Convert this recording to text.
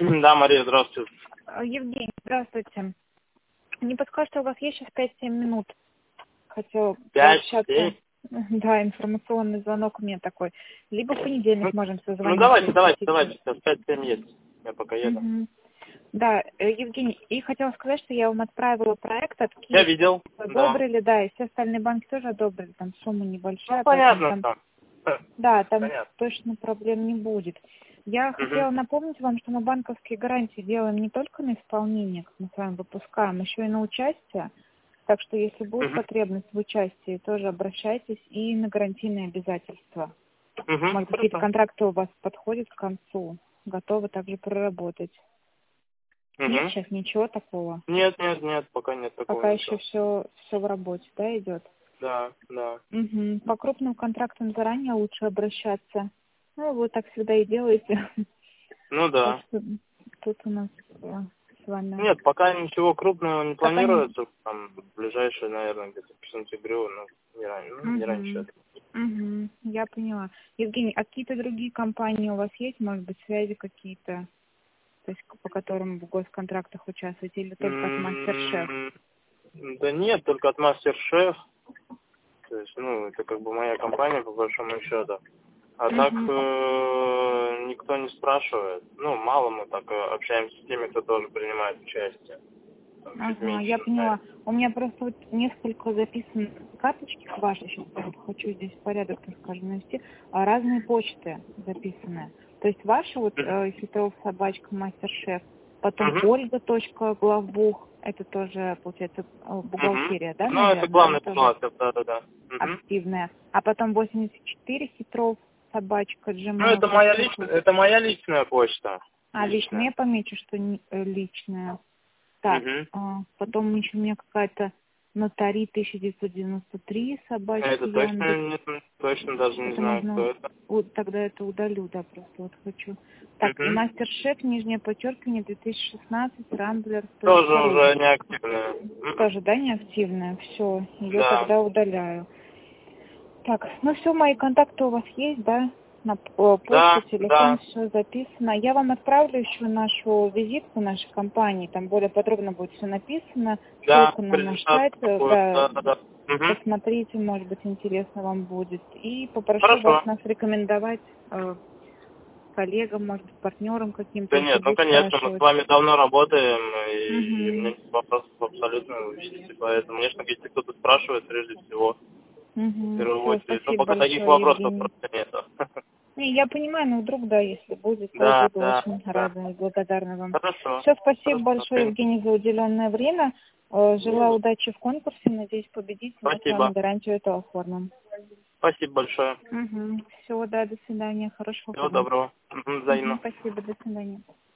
Да, Мария, здравствуйте. Евгений, здравствуйте. Не подскажете, у вас есть сейчас 5-7 минут? Хотел 5-7? пообщаться. Да, информационный звонок у меня такой. Либо в понедельник можем Ну, созвониться. давайте, если хотите. сейчас 5-7 есть. Я пока еду. Мгм. Да, Евгений, и хотела сказать, что я вам отправила проект от Я Киева. видел, да. Одобрили, да, и все остальные банки тоже одобрили. Там сумма Ну, небольшая, поэтому понятно там, там. да, там Понятно. точно проблем не будет. Я хотела напомнить вам, что мы банковские гарантии делаем не только на исполнение, как мы с вами выпускаем, еще и на участие. Так что, если будет потребность в участии, тоже обращайтесь и на гарантийные обязательства. Может, какие-то Хорошо. контракты у вас подходят к концу, готовы также проработать. Нет сейчас ничего такого? Нет, пока нет такого Пока ничего. еще все в работе, да, идет? Да. Угу. По крупным контрактам заранее лучше обращаться. Ну, вы так всегда и делаете. Ну Так да. что тут у нас с вами... Нет, пока ничего крупного не Пока не... планируется. Там, в ближайшее, наверное, где-то к сентябрю, ну, не раньше. Угу. Я поняла. Евгений, а какие-то другие компании у вас есть? Может быть, связи какие-то? То есть по которым в госконтрактах участвуете? Или только от Мастер-Шеф? Да нет, только от Мастер-Шеф. То есть, ну, это как бы моя компания, по большому счету. А так никто не спрашивает. Ну, мало мы так общаемся с теми, кто тоже принимает участие. Там, чуть Ага, меньше. я поняла. У меня просто вот несколько записано карточки ваши, сейчас я хочу здесь порядок, так скажем, навести, а разные почты записаны. То есть ваша вот хитров собачка мастер-шеф, потом Ольга.главбух, это тоже, получается, бухгалтерия, да, Ну, это наверное? главный Она тоже бухгалтер, да. активная. А потом 84 хитров собачка Ну, gmail.ru. это моя личная почта. А, личная, я помечу, что личная. Так, потом еще у меня какая-то нотари 1993 собачка Это Яндекс. точно даже не Это знаю, можно, кто это. вот тогда это удалю, да, просто вот хочу. Так, и мастер-шеф, нижнее подчеркивание, 2016, Тоже Rambler.ru. уже неактивная. Тоже, да, неактивная? Все, ее Да. тогда удаляю. Так, ну все, мои контакты у вас есть, да? На почту, телефон, Да. все записано. Я вам отправлю еще нашу визитку нашей компании, там более подробно будет все написано, Да, ссылку на наш сайт, презентация будет, да, да. посмотрите, может быть, интересно вам будет. И попрошу вас Хорошо. нас рекомендовать коллегам, может быть, партнерам каким-то, Да если нет, ну будут конечно, мы с спрашивать. вами давно работаем, и у меня нет вопросов абсолютно вы видите, поэтому, конечно, если кто-то спрашивает, прежде всего, в первую Все, очередь, но спасибо пока таких большое, вопросов Евгений. просто нету. Не, я понимаю, но вдруг, да, если будет, то Да. буду очень рада и благодарна вам. Хорошо. Все, спасибо большое, Евгений, за уделенное время. Желаю удачи в конкурсе, надеюсь победить. Мы с вами Спасибо. гарантию это оформим. Спасибо большое. Все, да, до свидания, хорошего Всего дня. доброго. Взаимно. Спасибо, до свидания.